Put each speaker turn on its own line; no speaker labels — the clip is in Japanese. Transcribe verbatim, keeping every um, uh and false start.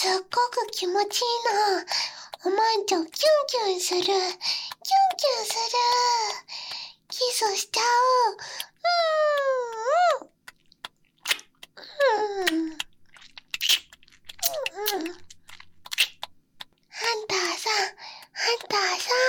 すっごく気持ちいいな。おまんちょキュンキュンする。キュンキュンする。キスしちゃう。うんうん。うんうん。ハンターさん、ハンターさ